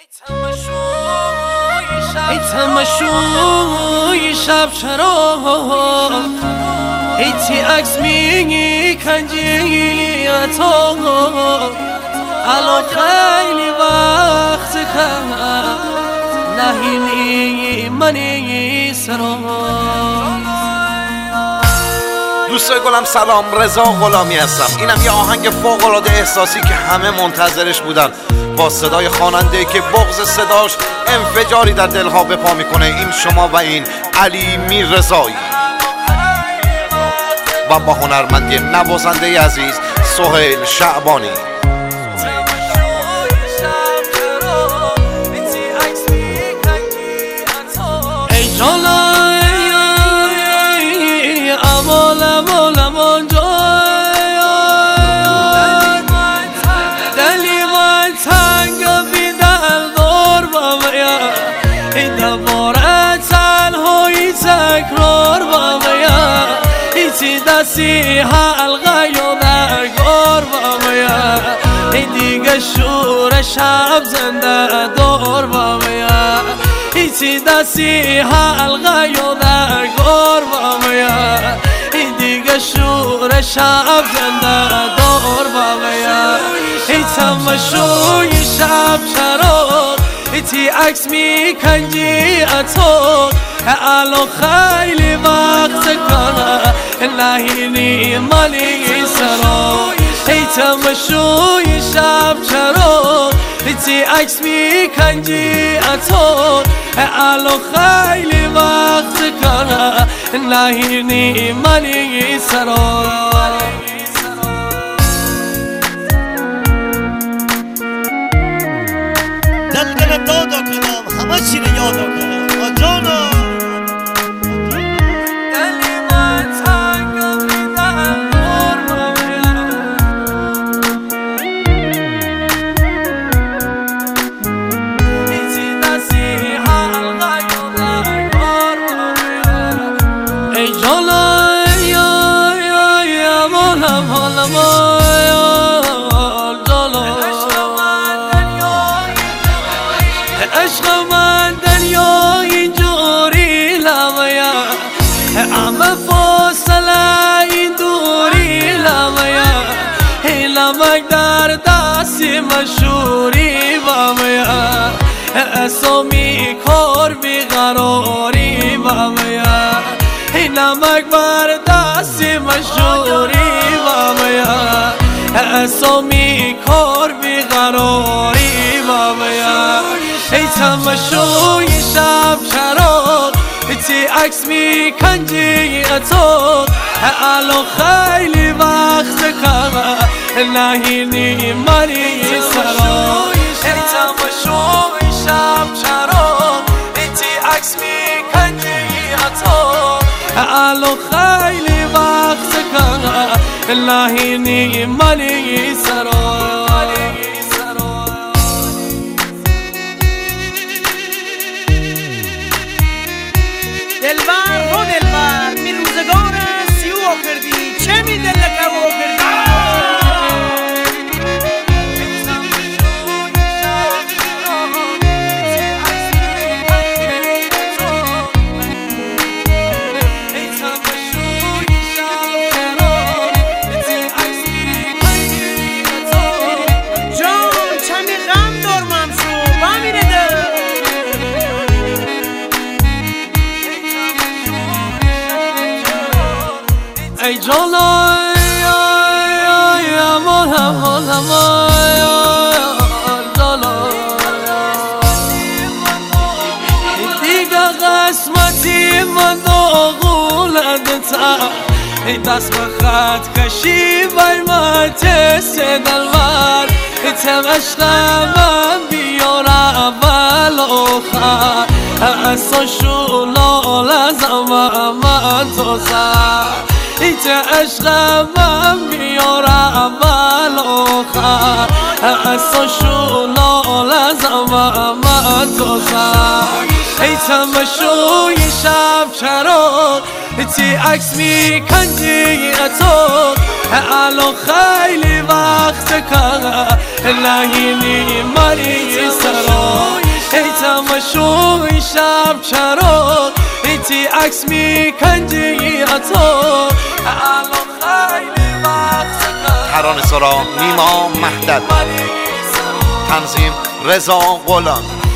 ای تماشوی شب چرا ای تی عکس میگی کنجی تو الان خیلی وقت کرد نهینی منی سرا. دوستای گلم سلام، رضا غلامی هستم. اینم یه آهنگ فوق‌العاده احساسی که همه منتظرش بودن، با صدای خواننده که بغض صداش انفجاری در دلها به پا میکنه. این شما و این علی میررضایی و با هنرمندی نوازنده عزیز سهیل شعبانی. ای جانای اول اول جای دلی من تنگ بیدل دور بامیا ای دوباره تنهایی تکرار بامیا ایچی دستی حلقه یادر گور بامیا ای دیگه شور شب زنده دور بامیا ایچی دستی حلقه یادر گور بامیا ای دیگه شور شب زنده دور بامیا ای تماشوی شب چرا ایتی عکس میکنجی اتو الان خیلی وقت کنه نهینی منی سرا. ای تماشوی شب چرا ایتی عکس میکنجی اتو الان خیلی وقت کنه نهینی منی سرا. دلم دادا کنم همه چی رو یادا کنم آجانا دلی من تنگ بیدن دور بامیا ایچی دستی حلقه یادر گور بامیا ای جانای مالم حالم عشق من دنیا اینجوری لمیا همه فاصله این دوری لمیا ای لمک در دستی مشوری بامیا اسمی کار بیقراری بامیا ای لمک بر دستی مشوری بامیا اسمی کار بیقراری بامیا ای تماشوی شب چرا ایتی عکس میکنجی اتو الان خیلی وقت کنه نهینی منی سرا. ای تماشوی شب چرا ایتی عکس میکنجی اتو الان خیلی وقت کنه نهینی منی سرا. دلبر و دلبر می روزگار سیو کردی چه می دل کبو کردی جان چمی غم دار منصور با میره دل ای جانای مالم دیگه قسمتی من داغولدتا ای دست به خط کشی بایمت سدلور ای تم عشق من بیار اول آخر اصلا شلال از من تو سر ایت عشق من بیار اول آخر اصلا شلال از من تو سر. ای تماشوی شب چرا ایتی عکس میکنجی اتو الان خیلی وقت کنه نهینی منی سرا. شب چرا ایتی عکس میکنجی تو الان خیلی وقت ترانه سرا نیما مهدد، تنظیم رضا غلامی.